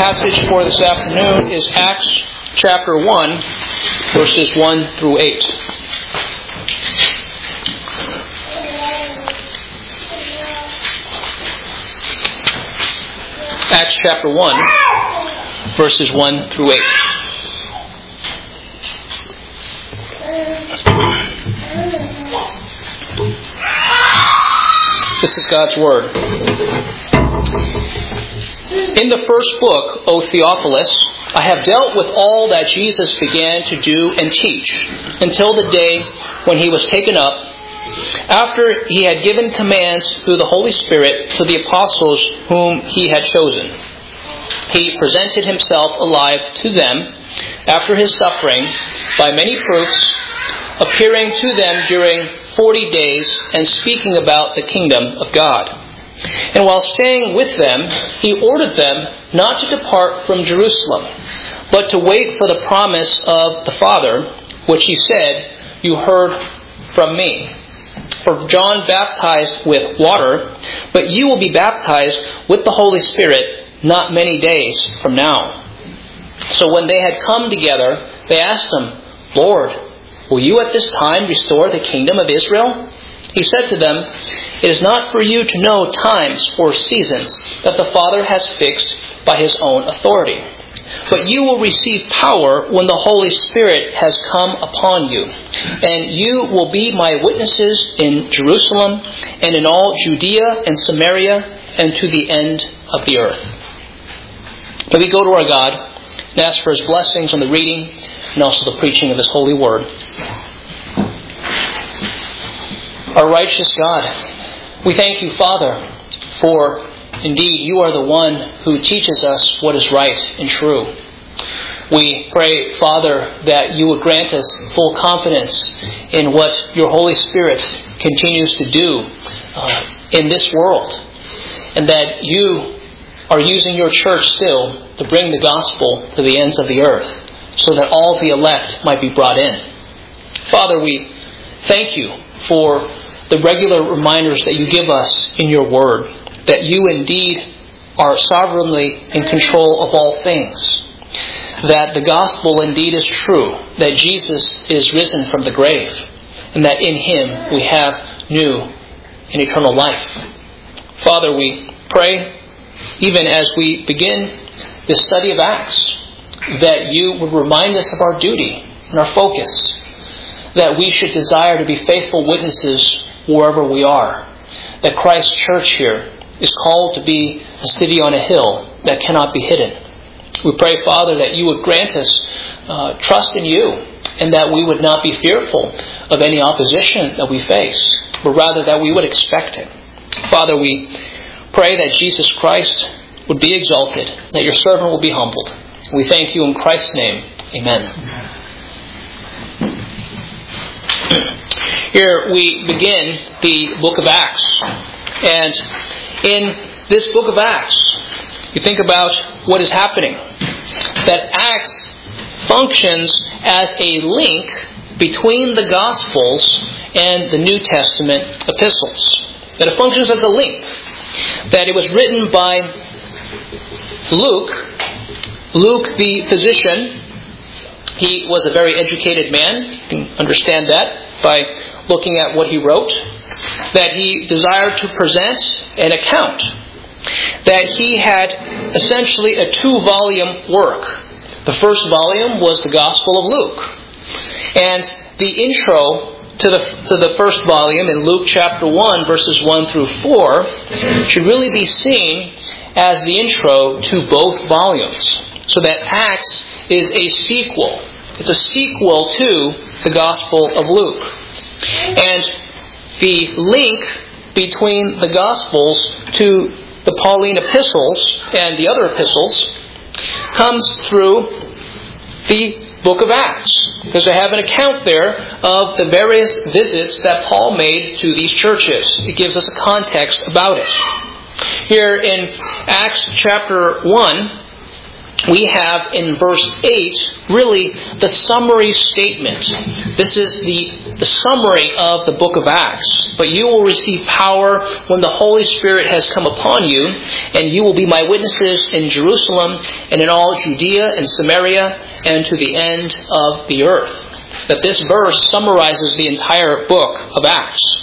passage for this afternoon is Acts chapter 1, verses 1 through 8. Acts chapter 1, verses 1 through 8. This is God's Word. In the first book, O Theophilus, I have dealt with all that Jesus began to do and teach until the day when he was taken up, after he had given commands through the Holy Spirit to the apostles whom he had chosen. He presented himself alive to them after his suffering by many proofs, appearing to them during 40 days and speaking about the kingdom of God. And while staying with them, he ordered them not to depart from Jerusalem, but to wait for the promise of the Father, which he said, "You heard from me. For John baptized with water, but you will be baptized with the Holy Spirit not many days from now." So when they had come together, they asked him, "Lord, will you at this time restore the kingdom of Israel?" He said to them, "It is not for you to know times or seasons that the Father has fixed by his own authority. But you will receive power when the Holy Spirit has come upon you. And you will be my witnesses in Jerusalem and in all Judea and Samaria and to the end of the earth." Let me go to our God and ask for his blessings on the reading and also the preaching of his holy word. Our righteous God, we thank you, Father, for indeed you are the one who teaches us what is right and true. We pray, Father, that you would grant us full confidence in what your Holy Spirit continues to do in this world, and that you are using your church still to bring the gospel to the ends of the earth, so that all the elect might be brought in. Father, we thank you for the regular reminders that you give us in your word, that you indeed are sovereignly in control of all things, that the gospel indeed is true, that Jesus is risen from the grave, and that in him we have new and eternal life. Father, we pray, even as we begin this study of Acts, that you would remind us of our duty and our focus, that we should desire to be faithful witnesses wherever we are, that Christ's church here is called to be a city on a hill that cannot be hidden. We pray, Father, that you would grant us trust in you, and that we would not be fearful of any opposition that we face, but rather that we would expect it. Father, we pray that Jesus Christ would be exalted, that your servant will be humbled. We thank you in Christ's name. Amen. Here we begin the book of Acts. And in this book of Acts, you think about what is happening. That Acts functions as a link between the Gospels and the New Testament epistles. That it functions as a link. That it was written by Luke the physician. He was a very educated man. You can understand that by looking at what he wrote. That he desired to present an account. That he had essentially a 2-volume work. The first volume was the Gospel of Luke. And the intro to the first volume in Luke chapter 1, verses 1 through 4, should really be seen as the intro to both volumes. So that Acts is a sequel. It's a sequel to the Gospel of Luke. And the link between the Gospels to the Pauline epistles and the other epistles comes through the book of Acts. Because they have an account there of the various visits that Paul made to these churches. It gives us a context about it. Here in Acts chapter 1, we have in verse 8 really the summary statement. This is the summary of the book of Acts. But you will receive power when the Holy Spirit has come upon you, and you will be my witnesses in Jerusalem and in all Judea and Samaria and to the end of the earth. That this verse summarizes the entire book of Acts.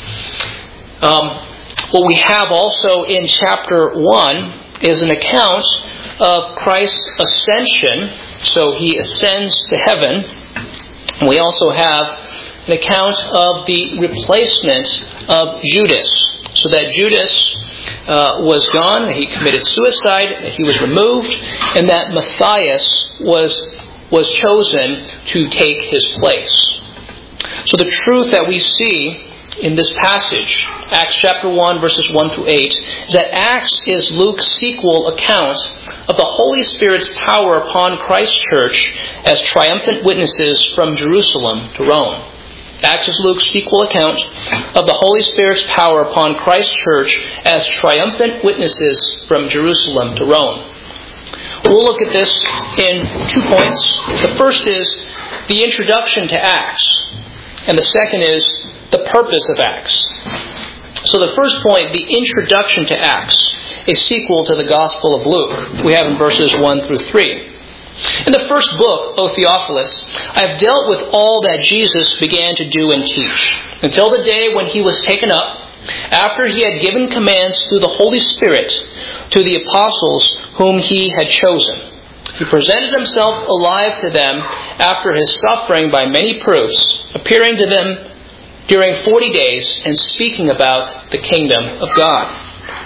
What we have also in chapter 1 is an account of Christ's ascension. So he ascends to heaven. We also have an account of the replacement of Judas. So that Judas was gone, he committed suicide, he was removed, and that Matthias was chosen to take his place. So the truth that we see in this passage, Acts chapter 1, verses 1 through 8, is that Acts is Luke's sequel account of the Holy Spirit's power upon Christ's church as triumphant witnesses from Jerusalem to Rome. Acts is Luke's sequel account of the Holy Spirit's power upon Christ's church as triumphant witnesses from Jerusalem to Rome. We'll look at this in 2 points. The first is the introduction to Acts, and the second is the purpose of Acts. So the first point, the introduction to Acts, a sequel to the Gospel of Luke. We have in verses 1 through 3. In the first book, O Theophilus, I have dealt with all that Jesus began to do and teach, until the day when he was taken up, after he had given commands through the Holy Spirit to the apostles whom he had chosen. He presented himself alive to them after his suffering by many proofs, appearing to them during 40 days and speaking about the kingdom of God.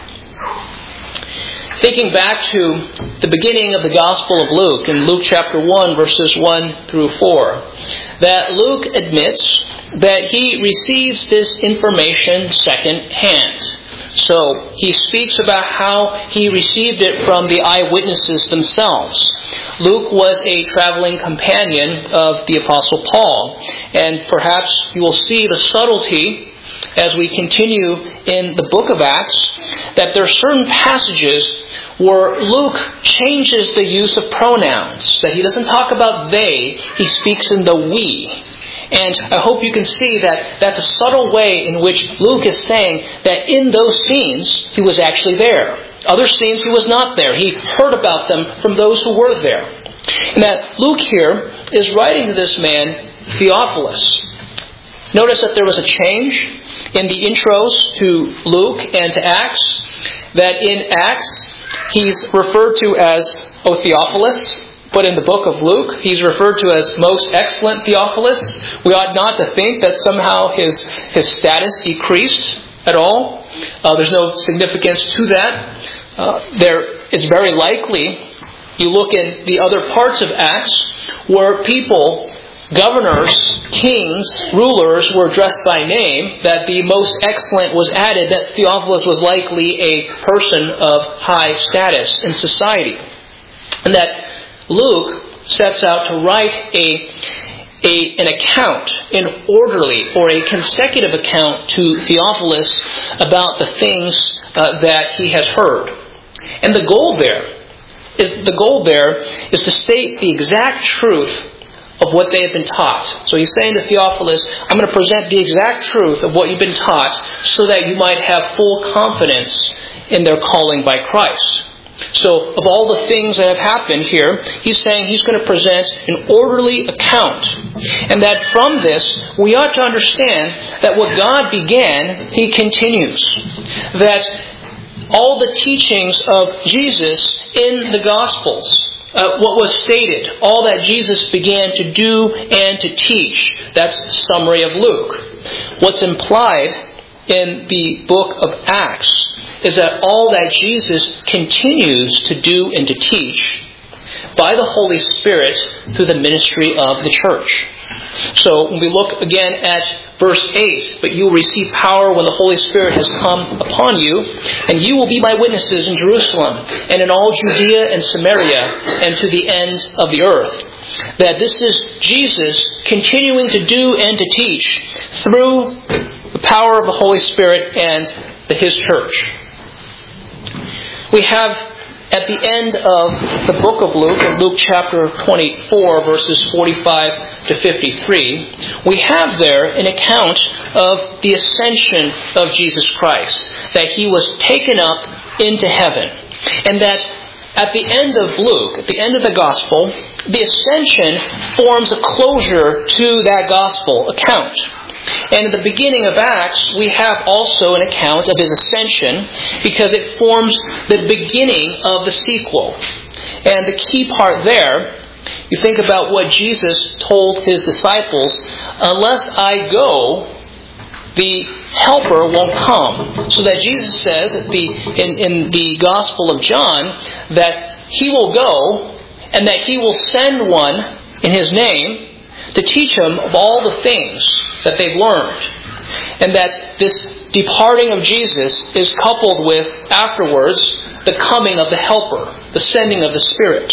Thinking back to the beginning of the Gospel of Luke, in Luke chapter 1, verses 1 through 4, that Luke admits that he receives this information second hand. So he speaks about how he received it from the eyewitnesses themselves. Luke was a traveling companion of the Apostle Paul, and perhaps you will see the subtlety as we continue in the book of Acts, that there are certain passages where Luke changes the use of pronouns, that he doesn't talk about they, he speaks in the we. And I hope you can see that that's a subtle way in which Luke is saying that in those scenes, he was actually there. Other scenes, he was not there. He heard about them from those who were there. And that Luke here is writing to this man, Theophilus. Notice that there was a change in the intros to Luke and to Acts, that in Acts, he's referred to as O Theophilus, but in the book of Luke, he's referred to as most excellent Theophilus. We ought not to think that somehow his status decreased at all. There's no significance to that. There is very likely, you look in the other parts of Acts, where people, governors, kings, rulers were addressed by name, that the most excellent was added, that Theophilus was likely a person of high status in society. And that Luke sets out to write an account, an orderly or a consecutive account to Theophilus about the things that he has heard. And the goal there is to state the exact truth of what they have been taught. So he's saying to Theophilus, I'm going to present the exact truth of what you've been taught so that you might have full confidence in their calling by Christ. So of all the things that have happened here, he's saying he's going to present an orderly account. And that from this, we ought to understand that what God began, he continues. That all the teachings of Jesus in the Gospels, what was stated, all that Jesus began to do and to teach, that's the summary of Luke. What's implied in the book of Acts is that all that Jesus continues to do and to teach by the Holy Spirit through the ministry of the church. So when we look again at verse 8, but you will receive power when the Holy Spirit has come upon you, and you will be my witnesses in Jerusalem and in all Judea and Samaria and to the end of the earth. That this is Jesus continuing to do and to teach through the power of the Holy Spirit and His church. We have at the end of the book of Luke, in Luke chapter 24, verses 45 to 53, we have there an account of the ascension of Jesus Christ, that He was taken up into heaven, and that at the end of Luke, at the end of the Gospel, the ascension forms a closure to that Gospel account. And at the beginning of Acts, we have also an account of His ascension because it forms the beginning of the sequel. And the key part there, you think about what Jesus told His disciples, unless I go, the Helper won't come. So that Jesus says in the Gospel of John that He will go and that He will send one in His name to teach them of all the things that they've learned. And that this departing of Jesus is coupled with, afterwards, the coming of the Helper, the sending of the Spirit.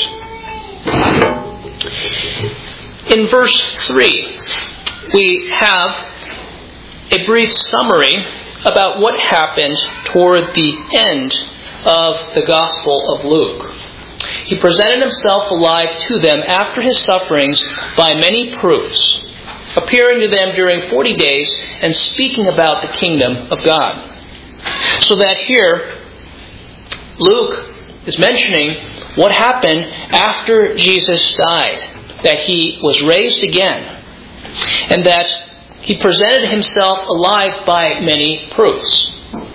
In verse 3, we have a brief summary about what happened toward the end of the Gospel of Luke. He presented Himself alive to them after His sufferings by many proofs, appearing to them during 40 days and speaking about the kingdom of God. So that here, Luke is mentioning what happened after Jesus died, that He was raised again, and that He presented Himself alive by many proofs.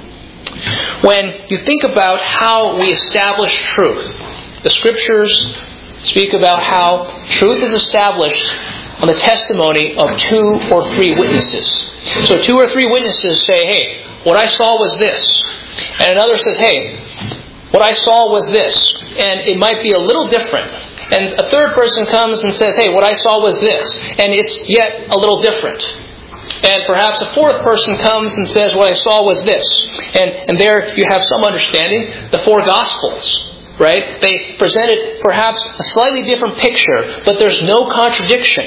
When you think about how we establish truth, the Scriptures speak about how truth is established on the testimony of 2 or 3 witnesses. So 2 or 3 witnesses say, hey, what I saw was this. And another says, hey, what I saw was this. And it might be a little different. And a third person comes and says, hey, what I saw was this. And it's yet a little different. And perhaps a fourth person comes and says, what I saw was this. And there you have some understanding. The 4 Gospels. Right? They presented perhaps a slightly different picture, but there's no contradiction.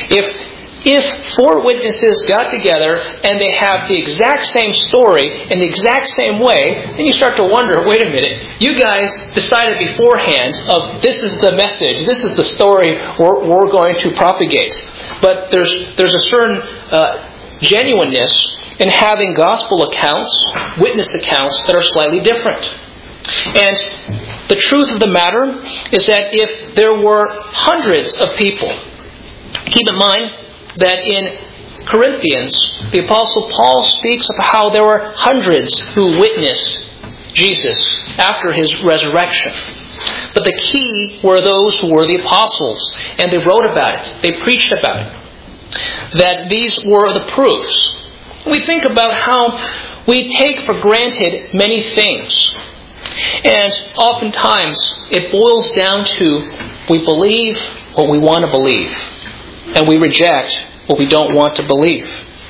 If 4 witnesses got together and they have the exact same story in the exact same way, then you start to wonder, wait a minute, you guys decided beforehand of this is the message, this is the story we're going to propagate. But there's a certain genuineness in having gospel accounts, witness accounts that are slightly different. And the truth of the matter is that if there were hundreds of people, keep in mind that in Corinthians, the Apostle Paul speaks of how there were hundreds who witnessed Jesus after His resurrection. But the key were those who were the apostles, and they wrote about it, they preached about it. That these were the proofs. We think about how we take for granted many things. And oftentimes it boils down to we believe what we want to believe, and we reject what we don't want to believe.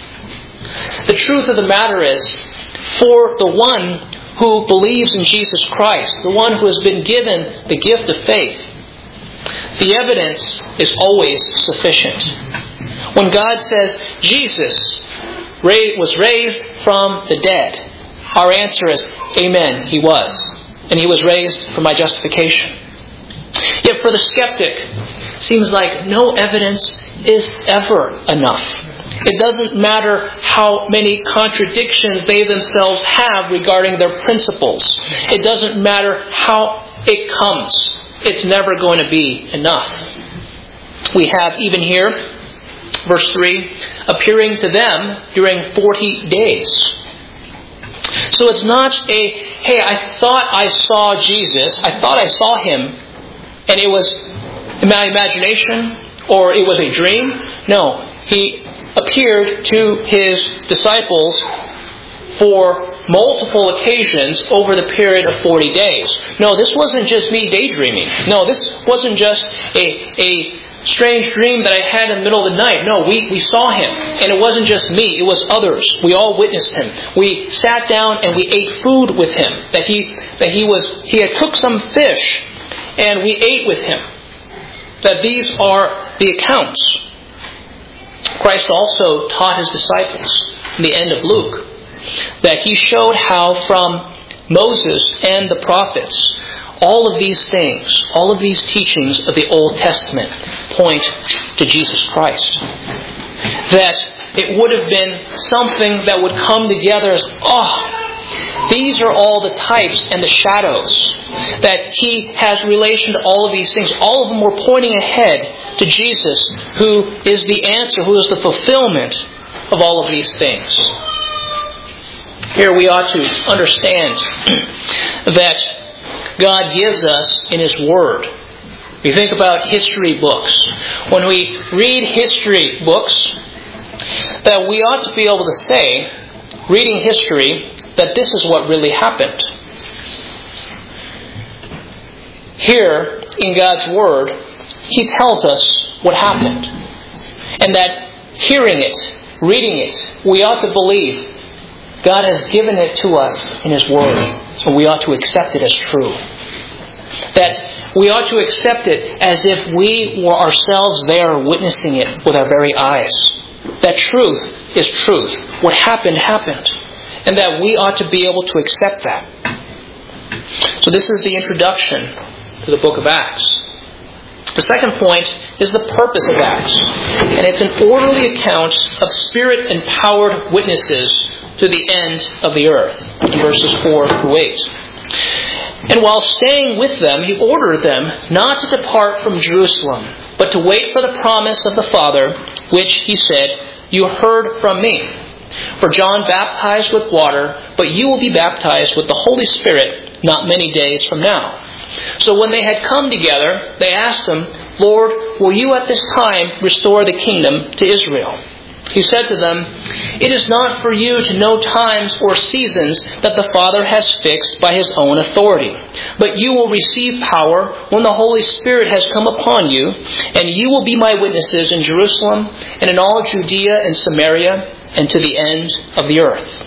The truth of the matter is, for the one who believes in Jesus Christ, the one who has been given the gift of faith, the evidence is always sufficient. When God says Jesus was raised from the dead, our answer is, Amen, He was. And He was raised for my justification. Yet for the skeptic, it seems like no evidence is ever enough. It doesn't matter how many contradictions they themselves have regarding their principles. It doesn't matter how it comes. It's never going to be enough. We have even here, verse 3, appearing to them during 40 days. So it's not hey, I thought I saw Jesus, I thought I saw Him, and it was in my imagination, or it was a dream. No, He appeared to His disciples for multiple occasions over the period of 40 days. No, this wasn't just me daydreaming. No, this wasn't just a strange dream that I had in the middle of the night. No, we saw Him. And it wasn't just me, it was others. We all witnessed Him. We sat down and we ate food with Him. That he had cooked some fish and we ate with Him. That these are the accounts. Christ also taught His disciples in the end of Luke that He showed how from Moses and the prophets all of these things, all of these teachings of the Old Testament point to Jesus Christ. That it would have been something that would come together as, these are all the types and the shadows. That He has relation to all of these things. All of them were pointing ahead to Jesus, who is the answer, who is the fulfillment of all of these things. Here we ought to understand that God gives us in His Word. We think about history books. When we read history books, that we ought to be able to say, reading history, that this is what really happened. Here, in God's Word, He tells us what happened. And that hearing it, reading it, we ought to believe God has given it to us in His Word. And we ought to accept it as true. That we ought to accept it as if we were ourselves there witnessing it with our very eyes. That truth is truth. What happened, happened. And that we ought to be able to accept that. So this is the introduction to the book of Acts. The second point is the purpose of Acts. And it's an orderly account of Spirit-empowered witnesses to the end of the earth. In verses 4 through 8. And while staying with them, He ordered them not to depart from Jerusalem, but to wait for the promise of the Father, which He said, "You heard from me. For John baptized with water, but you will be baptized with the Holy Spirit not many days from now." So when they had come together, they asked Him, "Lord, will you at this time restore the kingdom to Israel?" He said to them, "It is not for you to know times or seasons that the Father has fixed by His own authority. But you will receive power when the Holy Spirit has come upon you, and you will be my witnesses in Jerusalem and in all Judea and Samaria and to the end of the earth."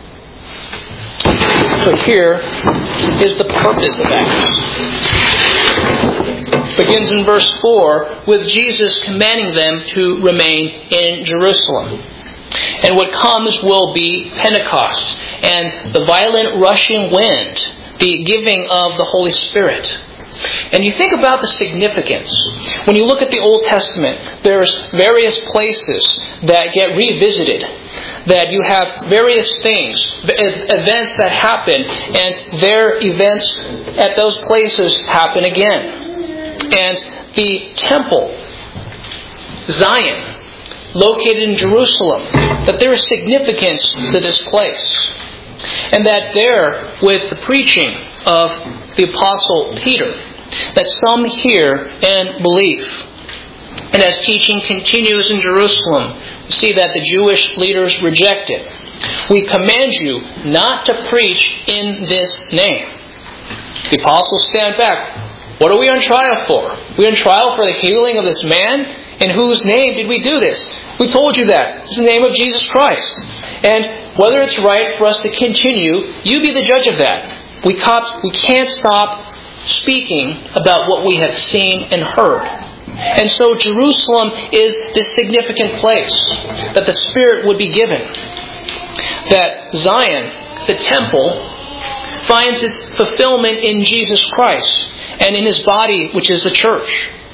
So here is the purpose of Acts. Begins in verse 4 with Jesus commanding them to remain in Jerusalem. And what comes will be Pentecost and the violent rushing wind, the giving of the Holy Spirit. And you think about the significance. When you look at the Old Testament, there's various places that get revisited. That you have various things, events that happen, and their events at those places happen again. And the temple, Zion, located in Jerusalem, that there is significance to this place. And that there, with the preaching of the Apostle Peter, that some hear and believe. And as teaching continues in Jerusalem, you see that the Jewish leaders reject it. "We command you not to preach in this name." The apostles stand back. "What are we on trial for? We're on trial for the healing of this man? In whose name did we do this? We told you that. It's the name of Jesus Christ. And whether it's right for us to continue, you be the judge of that. We can't stop speaking about what we have seen and heard." And so Jerusalem is this significant place that the Spirit would be given. That Zion, the temple, finds its fulfillment in Jesus Christ and in His body, which is the church.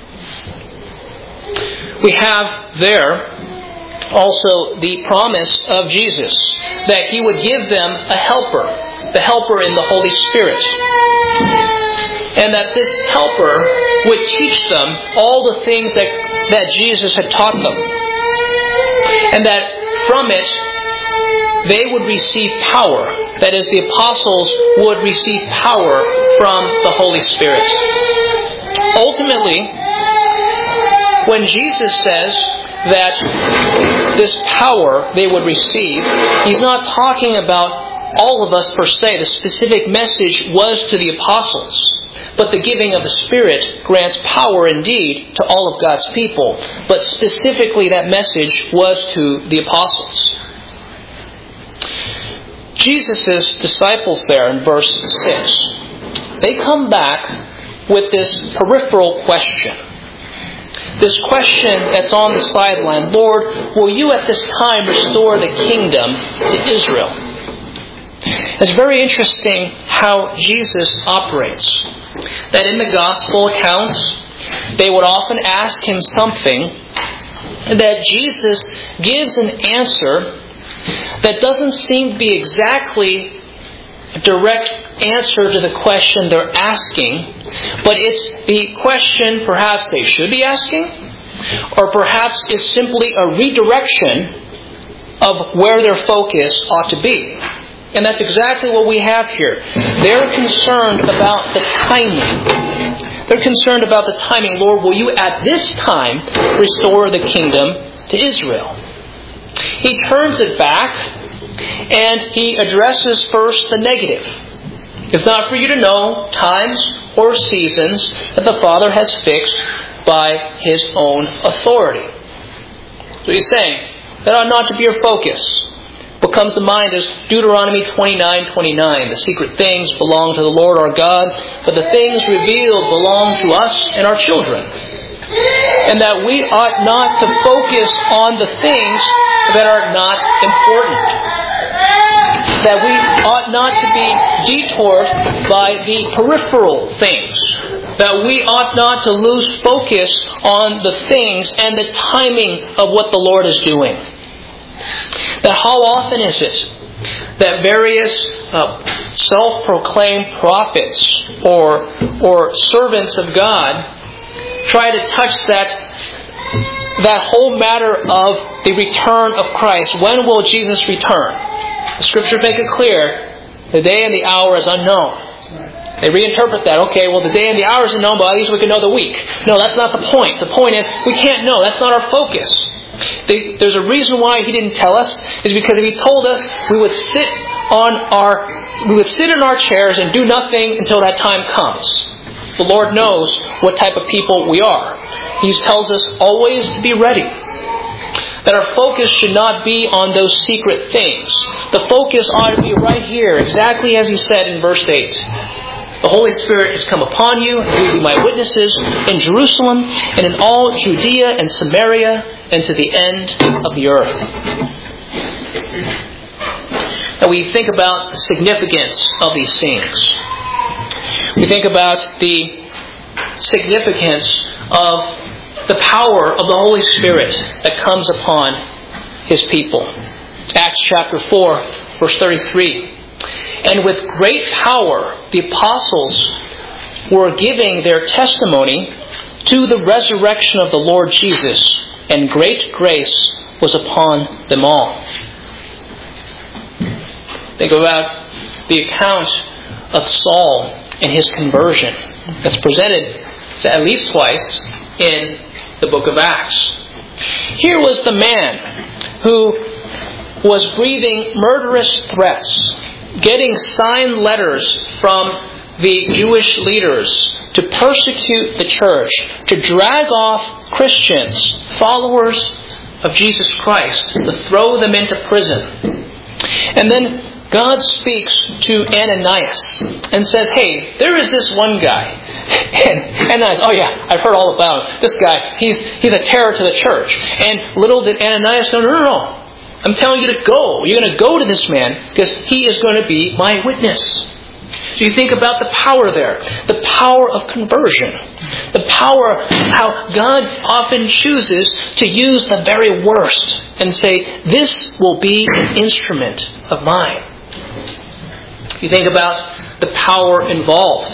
We have there also the promise of Jesus that He would give them a helper, the helper in the Holy Spirit. And that this helper would teach them all the things that Jesus had taught them. And that from it, they would receive power. That is, the apostles would receive power from the Holy Spirit. Ultimately, when Jesus says that this power they would receive, He's not talking about all of us per se. The specific message was to the apostles. But the giving of the Spirit grants power indeed to all of God's people. But specifically that message was to the apostles. Jesus' disciples there in verse 6, they come back with this peripheral question. This question that's on the sideline: "Lord, will you at this time restore the kingdom to Israel?" It's very interesting how Jesus operates. that in the gospel accounts, they would often ask him something, that Jesus gives an answer that doesn't seem to be exactly a direct answer to the question they're asking, but it's the question perhaps they should be asking, or perhaps it's simply a redirection of where their focus ought to be. And that's exactly what we have here. They're concerned about the timing. They're concerned about the timing. Lord, will you at this time restore the kingdom to Israel? He turns it back and he addresses first the negative. It's not for you to know times or seasons that the Father has fixed by His own authority. So He's saying, that ought not to be your focus. What comes to mind is Deuteronomy 29:29. The secret things belong to the Lord our God, but the things revealed belong to us and our children. And that we ought not to focus on the things that are not important. That we ought not to be detoured by the peripheral things. That we ought not to lose focus on the things and the timing of what the Lord is doing. That how often is it that various self-proclaimed prophets or servants of God try to touch that whole matter of the return of Christ. When will Jesus return? The Scriptures make it clear, the day and the hour is unknown. They reinterpret that. Okay, well, the day and the hour is unknown, but at least we can know the week. No, that's not the point. The point is, we can't know. That's not our focus. There's a reason why He didn't tell us, is because if He told us, we would sit in our chairs and do nothing until that time comes. The Lord knows what type of people we are. He tells us always to be ready. That our focus should not be on those secret things. The focus ought to be right here, exactly as He said in verse 8. The Holy Spirit has come upon you, and you will be my witnesses in Jerusalem and in all Judea and Samaria and to the end of the earth. Now we think about the significance of these things. We think about the significance of the power of the Holy Spirit that comes upon His people. Acts chapter 4, verse 33. And with great power the apostles were giving their testimony to the resurrection of the Lord Jesus, and great grace was upon them all. Think about the account of Saul and his conversion that's presented at least twice in the book of Acts. Here was the man who was breathing murderous threats, getting signed letters from the Jewish leaders to persecute the church, to drag off Christians, followers of Jesus Christ, to throw them into prison. And then God speaks to Ananias and says, hey, there is this one guy. And Ananias, oh yeah, I've heard all about him. This guy, he's a terror to the church. And little did Ananias know, no. I'm telling you to go. You're going to go to this man because he is going to be my witness. So you think about the power there. The power of conversion. The power of how God often chooses to use the very worst and say, this will be an instrument of mine. You think about the power involved.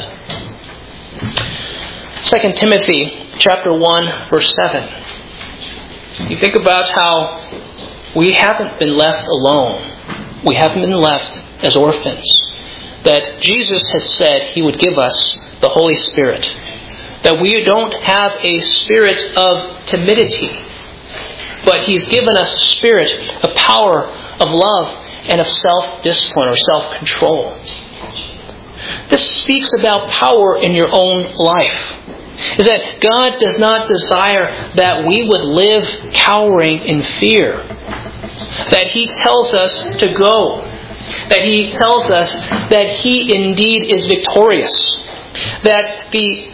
2 Timothy chapter 1, verse 7. You think about how we haven't been left alone. We haven't been left as orphans. That Jesus has said He would give us the Holy Spirit. That we don't have a spirit of timidity, but He's given us a spirit of power, of love, and of self-discipline or self-control. This speaks about power in your own life. Is that God does not desire that we would live cowering in fear. That He tells us to go. That He tells us that He indeed is victorious. That the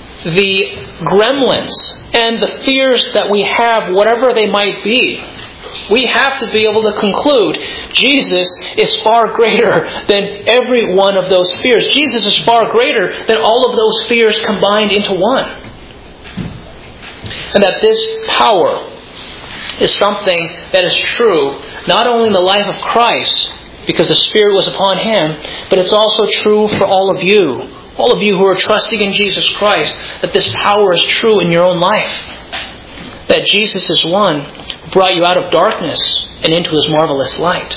gremlins and the fears that we have, whatever they might be, We have to be able to conclude Jesus is far greater than every one of those fears. Jesus is far greater than all of those fears combined into one. And that this power is something that is true not only in the life of Christ, because the Spirit was upon Him, but it's also true for all of you who are trusting in Jesus Christ, that this power is true in your own life. That Jesus is one who brought you out of darkness and into His marvelous light.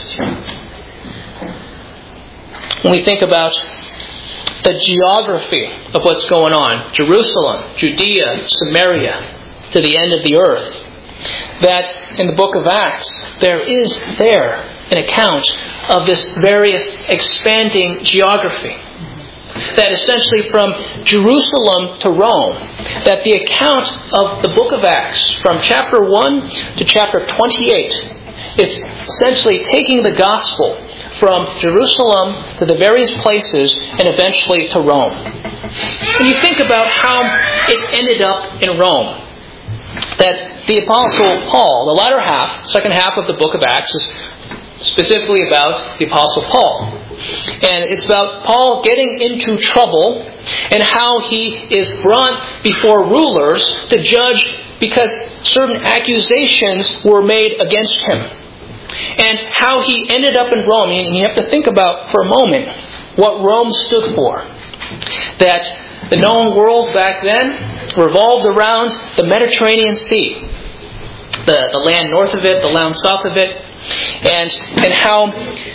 When we think about the geography of what's going on, Jerusalem, Judea, Samaria, to the end of the earth, that in the book of Acts, there is an account of this various expanding geography. That essentially from Jerusalem to Rome, that the account of the book of Acts, from chapter 1 to chapter 28, it's essentially taking the gospel from Jerusalem to the various places and eventually to Rome. When you think about how it ended up in Rome, that the Apostle Paul, the latter half, second half of the book of Acts, is specifically about the Apostle Paul. And it's about Paul getting into trouble and how he is brought before rulers to judge because certain accusations were made against him. And how he ended up in Rome. And you have to think about for a moment what Rome stood for. That the known world back then revolved around the Mediterranean Sea. The land north of it, the land south of it. And how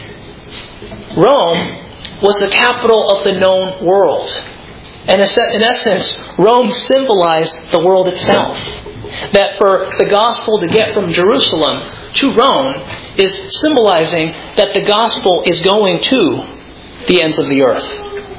Rome was the capital of the known world. And in essence, Rome symbolized the world itself. That for the gospel to get from Jerusalem to Rome is symbolizing that the gospel is going to the ends of the earth.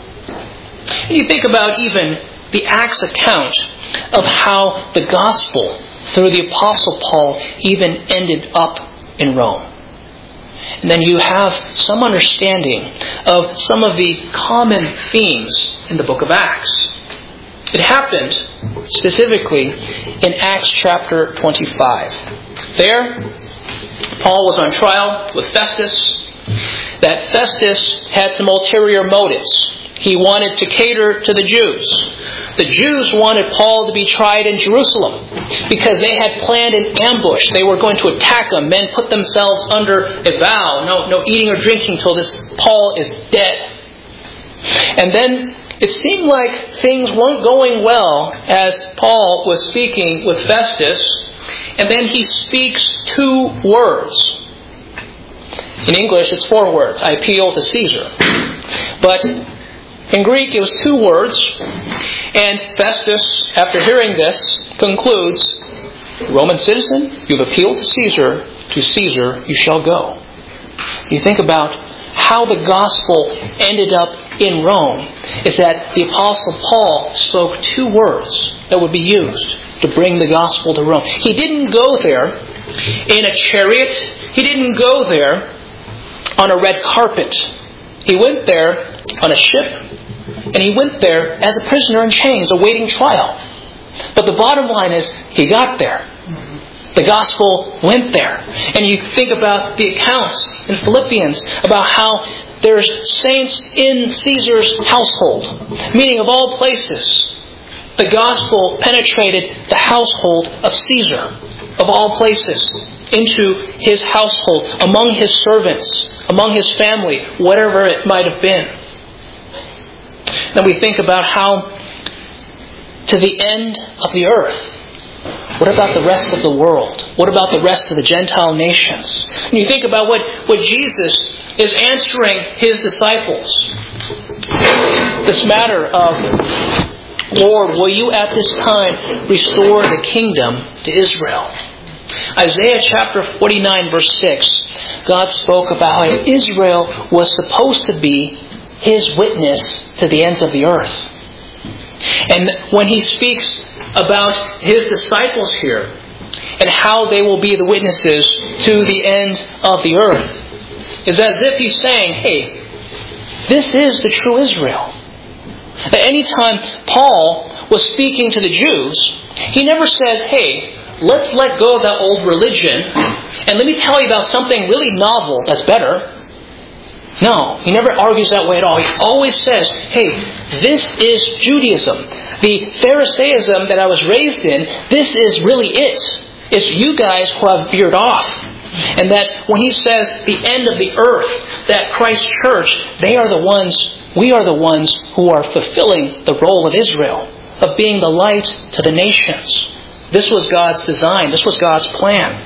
And you think about even the Acts account of how the gospel through the Apostle Paul even ended up in Rome. And then you have some understanding of some of the common themes in the book of Acts. It happened specifically in Acts chapter 25. There, Paul was on trial with Festus. That Festus had some ulterior motives. He wanted to cater to the Jews. The Jews wanted Paul to be tried in Jerusalem because they had planned an ambush. They were going to attack him. Men put themselves under a vow. No eating or drinking till this Paul is dead. And then it seemed like things weren't going well as Paul was speaking with Festus. And then he speaks 2 words. In English, it's 4 words. I appeal to Caesar. But in Greek, it was 2 words. And Festus, after hearing this, concludes, Roman citizen, you've appealed to Caesar you shall go. You think about how the gospel ended up in Rome is that the Apostle Paul spoke 2 words that would be used to bring the gospel to Rome. He didn't go there in a chariot. He didn't go there on a red carpet. He went there on a ship. And he went there as a prisoner in chains, awaiting trial. But the bottom line is, he got there. The gospel went there. And you think about the accounts in Philippians about how there's saints in Caesar's household. Meaning, of all places, the gospel penetrated the household of Caesar. Of all places, into his household, among his servants, among his family, whatever it might have been. Then we think about how to the end of the earth. What about the rest of the world? What about the rest of the Gentile nations? And you think about what Jesus is answering his disciples. This matter of, Lord, will you at this time restore the kingdom to Israel? Isaiah chapter 49 verse 6, God spoke about how Israel was supposed to be His witness to the ends of the earth. And when He speaks about His disciples here and how they will be the witnesses to the end of the earth, is as if He's saying, hey, this is the true Israel. At any time Paul was speaking to the Jews, he never says, hey, let's let go of that old religion, And let me tell you about something really novel that's better. No, he never argues that way at all. He always says, hey, this is Judaism. The Pharisaism that I was raised in, this is really it. It's you guys who have veered off. And that when he says the end of the earth, that Christ's church, we are the ones who are fulfilling the role of Israel, of being the light to the nations. This was God's design. This was God's plan.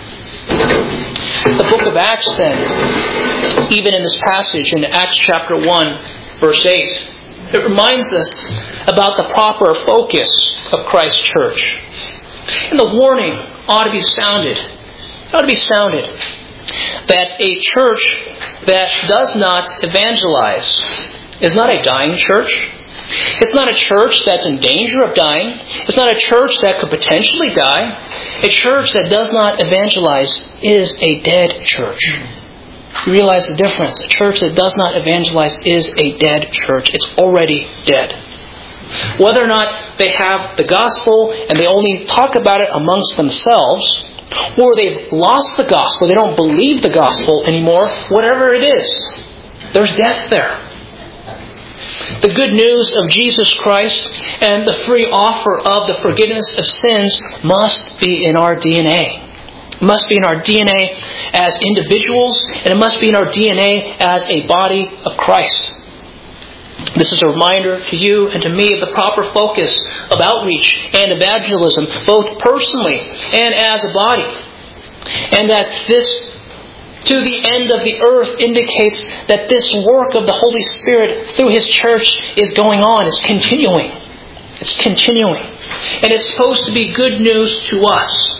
The book of Acts then, even in this passage in Acts chapter 1, verse 8, it reminds us about the proper focus of Christ's church. And the warning ought to be sounded. It ought to be sounded that a church that does not evangelize is not a dying church. It's not a church that's in danger of dying. It's not a church that could potentially die. A church that does not evangelize is a dead church. You realize the difference. A church that does not evangelize is a dead church. It's already dead. Whether or not they have the gospel and they only talk about it amongst themselves, or they've lost the gospel, they don't believe the gospel anymore, whatever it is, there's death there. The good news of Jesus Christ and the free offer of the forgiveness of sins must be in our DNA. It must be in our DNA as individuals, and it must be in our DNA as a body of Christ. This is a reminder to you and to me of the proper focus of outreach and evangelism, both personally and as a body. And that this to the end of the earth indicates that this work of the Holy Spirit through His church is going on. It's continuing. It's continuing. And it's supposed to be good news to us.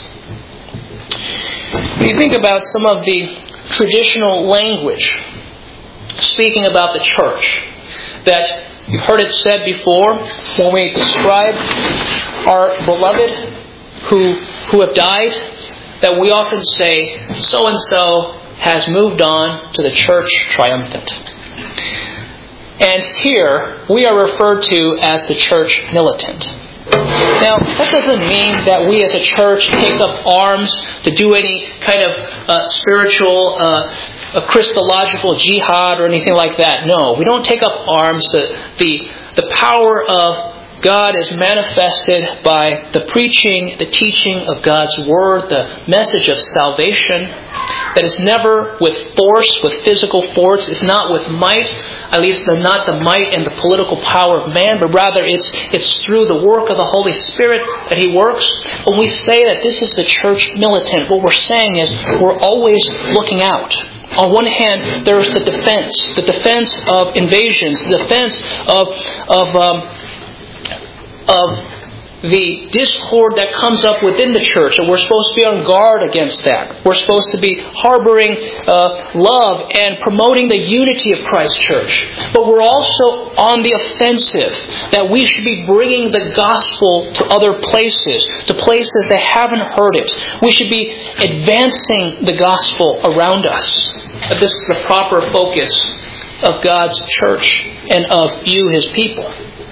When you think about some of the traditional language speaking about the church, that you've heard it said before when we describe our beloved who have died, that we often say, so-and-so has moved on to the church triumphant. And here we are referred to as the church militant. Now, that doesn't mean that we as a church take up arms to do any kind of spiritual, Christological jihad or anything like that. No, we don't take up arms. The power of God is manifested by the preaching, the teaching of God's Word, the message of salvation. That is never with force, with physical force. It's not with might, at least not the might and the political power of man, but rather it's through the work of the Holy Spirit that He works. When we say that this is the church militant, what we're saying is we're always looking out. On one hand, there's the defense of invasions, the defense of the discord that comes up within the church, and we're supposed to be on guard against that. We're supposed to be harboring love and promoting the unity of Christ's church. But we're also on the offensive, that we should be bringing the gospel to other places, to places that haven't heard it. We should be advancing the gospel around us. That this is the proper focus of God's church and of you, His people.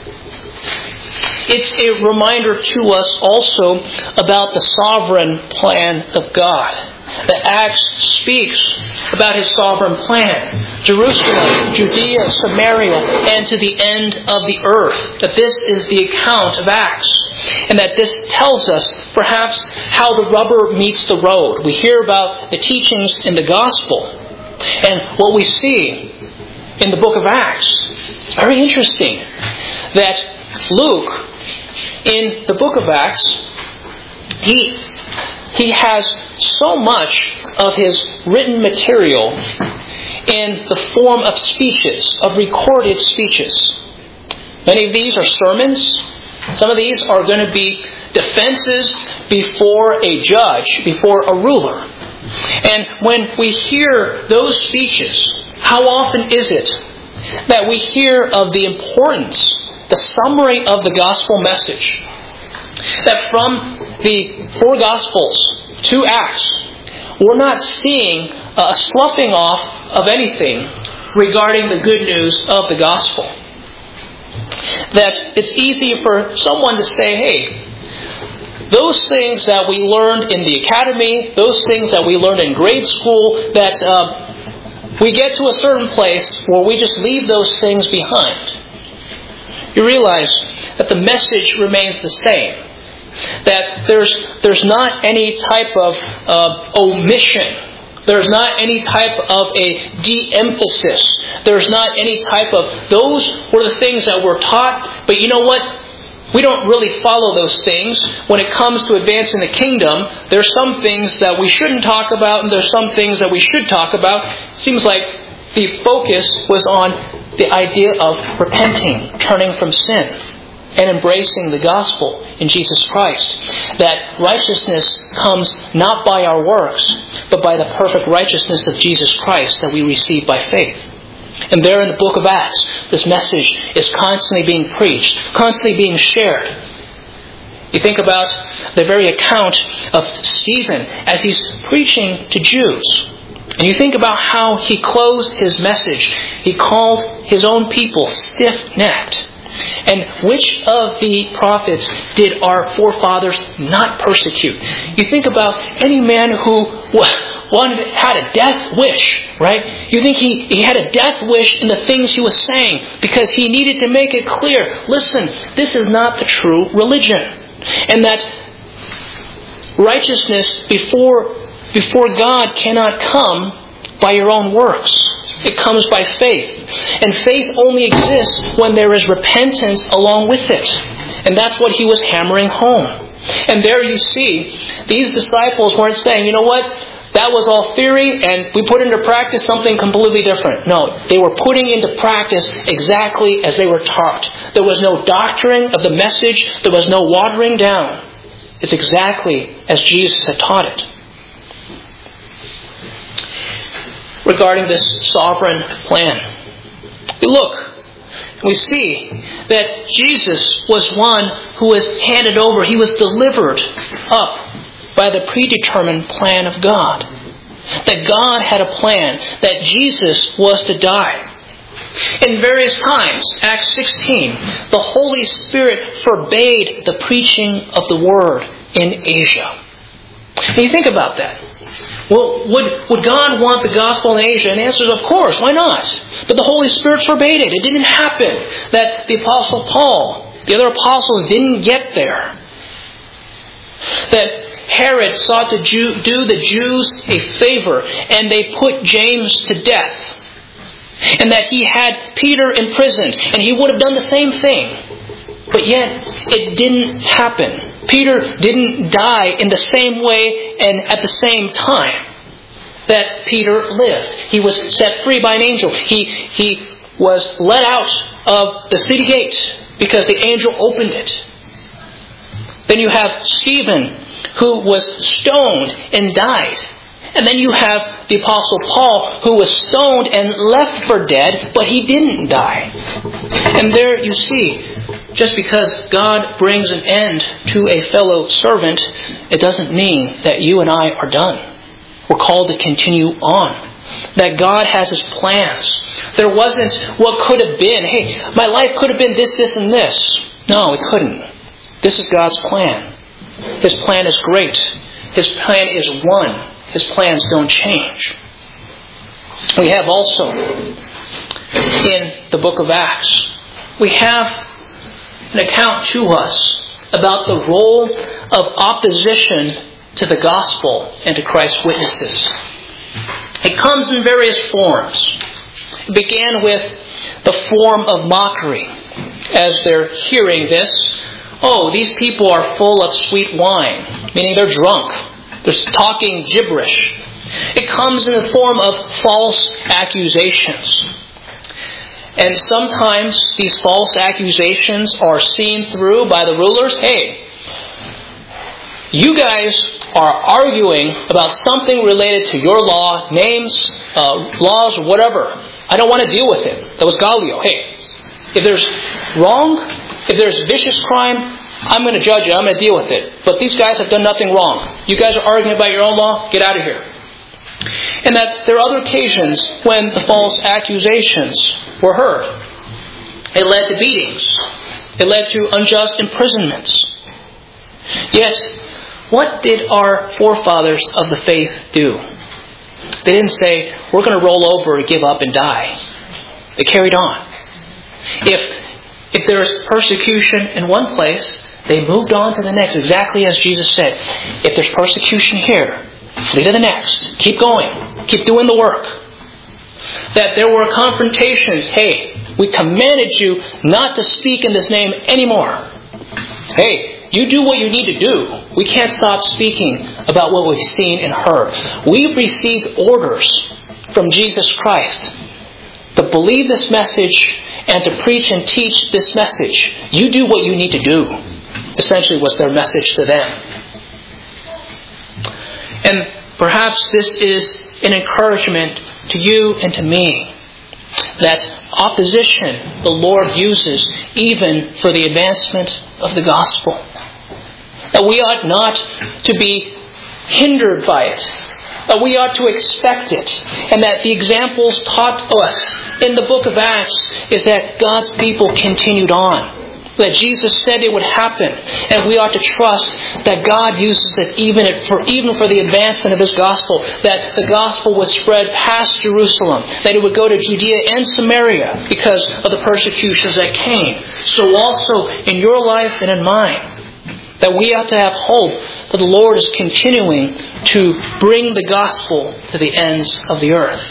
It's a reminder to us also about the sovereign plan of God. The Acts speaks about His sovereign plan. Jerusalem, Judea, Samaria, and to the end of the earth. That this is the account of Acts. And that this tells us perhaps how the rubber meets the road. We hear about the teachings in the gospel. And what we see in the book of Acts, it's very interesting that Luke, in the book of Acts, he has so much of his written material in the form of speeches, of recorded speeches. Many of these are sermons. Some of these are going to be defenses before a judge, before a ruler. And when we hear those speeches, how often is it that we hear of the importance, the summary of the gospel message? That from the 4 Gospels to Acts, we're not seeing a sloughing off of anything regarding the good news of the gospel. That it's easy for someone to say, hey, those things that we learned in the academy, those things that we learned in grade school, that we get to a certain place where we just leave those things behind. You realize that the message remains the same. That there's not any type of omission. There's not any type of a de-emphasis. There's not any type of, those were the things that were taught, but you know what? We don't really follow those things. When it comes to advancing the kingdom, there's some things that we shouldn't talk about, and there's some things that we should talk about. It seems like the focus was on the idea of repenting, turning from sin, and embracing the gospel in Jesus Christ. That righteousness comes not by our works, but by the perfect righteousness of Jesus Christ that we receive by faith. And there in the book of Acts, this message is constantly being preached, constantly being shared. You think about the very account of Stephen as he's preaching to Jews. And you think about how he closed his message. He called his own people stiff-necked. And which of the prophets did our forefathers not persecute? You think about any man who had a death wish, right? You think he had a death wish in the things he was saying because he needed to make it clear, listen, this is not the true religion. And that righteousness before God cannot come by your own works. It comes by faith. And faith only exists when there is repentance along with it. And that's what he was hammering home. And there you see, these disciples weren't saying, you know what, that was all theory and we put into practice something completely different. No, they were putting into practice exactly as they were taught. There was no doctrine of the message. There was no watering down. It's exactly as Jesus had taught it. Regarding this sovereign plan, we look, we see that Jesus was one who was handed over. He was delivered up by the predetermined plan of God. That God had a plan, that Jesus was to die. In various times, Acts 16, the Holy Spirit forbade the preaching of the Word in Asia. And you think about that. Well, would God want the gospel in Asia? And the answer is, of course, why not? But the Holy Spirit forbade it. It didn't happen. That the Apostle Paul, the other apostles didn't get there. That Herod sought to do the Jews a favor, and they put James to death. And that he had Peter imprisoned, and he would have done the same thing. But yet, it didn't happen. Peter didn't die in the same way and at the same time that Peter lived. He was set free by an angel. He was let out of the city gate because the angel opened it. Then you have Stephen, who was stoned and died. And then you have the Apostle Paul, who was stoned and left for dead, but he didn't die. And there you see, just because God brings an end to a fellow servant, it doesn't mean that you and I are done. We're called to continue on. That God has His plans. There wasn't what could have been. Hey, my life could have been this, this, and this. No, it couldn't. This is God's plan. His plan is great. His plan is one. His plans don't change. We have also, in the book of Acts, we have an account to us about the role of opposition to the gospel and to Christ's witnesses. It comes in various forms. It began with the form of mockery. As they're hearing this, oh, these people are full of sweet wine, meaning they're drunk. They're talking gibberish. It comes in the form of false accusations. And sometimes these false accusations are seen through by the rulers. Hey, you guys are arguing about something related to your law, names, laws, whatever. I don't want to deal with it. That was Gallio. Hey, if there's wrong, if there's vicious crime, I'm going to judge it. I'm going to deal with it. But these guys have done nothing wrong. You guys are arguing about your own law? Get out of here. And that there are other occasions when the false accusations were heard. It led to beatings. It led to unjust imprisonments. Yet, what did our forefathers of the faith do? They didn't say, we're going to roll over, give up, and die. They carried on. If there is persecution in one place, they moved on to the next, exactly as Jesus said. If there's persecution here, flee to the next. Keep going. Keep doing the work. That there were confrontations. Hey, we commanded you not to speak in this name anymore. Hey, you do what you need to do. We can't stop speaking about what we've seen and heard. We've received orders from Jesus Christ to believe this message and to preach and teach this message. You do what you need to do, essentially was their message to them. And perhaps this is an encouragement to you and to me, that opposition the Lord uses even for the advancement of the gospel. That we ought not to be hindered by it. That we ought to expect it. And that the examples taught us in the book of Acts is that God's people continued on. That Jesus said it would happen. And we ought to trust that God uses it even for the advancement of His gospel. That the gospel would spread past Jerusalem. That it would go to Judea and Samaria because of the persecutions that came. So also in your life and in mine, that we ought to have hope that the Lord is continuing to bring the gospel to the ends of the earth.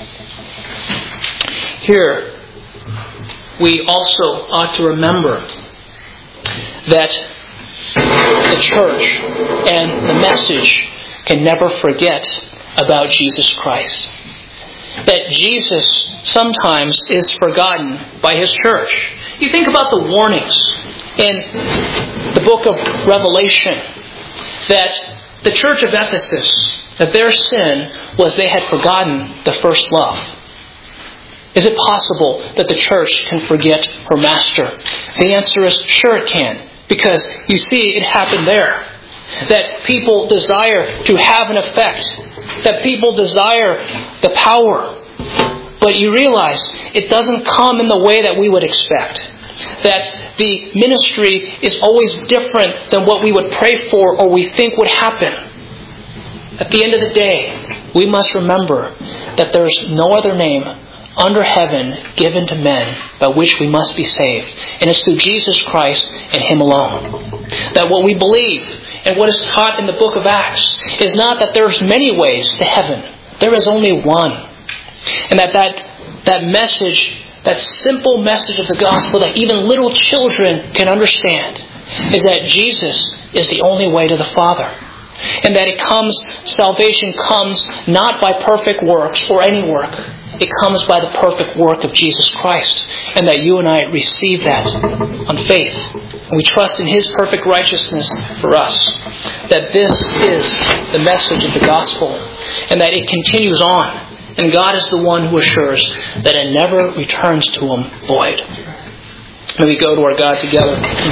Here, we also ought to remember that the church and the message can never forget about Jesus Christ. That Jesus sometimes is forgotten by His church. You think about the warnings in the book of Revelation that the church of Ephesus, that their sin was they had forgotten the first love. Is it possible that the church can forget her master? The answer is sure it can, because you see it happened there. That people desire to have an effect. That people desire the power. But you realize it doesn't come in the way that we would expect. That the ministry is always different than what we would pray for or we think would happen. At the end of the day, we must remember that there is no other name under heaven given to men by which we must be saved. And it's through Jesus Christ and Him alone. That what we believe and what is taught in the book of Acts is not that there's many ways to heaven. There is only one. And that message, that simple message of the gospel that even little children can understand, is that Jesus is the only way to the Father. And that salvation comes not by perfect works or any work. It comes by the perfect work of Jesus Christ. And that you and I receive that on faith. And we trust in His perfect righteousness for us. That this is the message of the gospel. And that it continues on. And God is the one who assures that it never returns to Him void. May we go to our God together.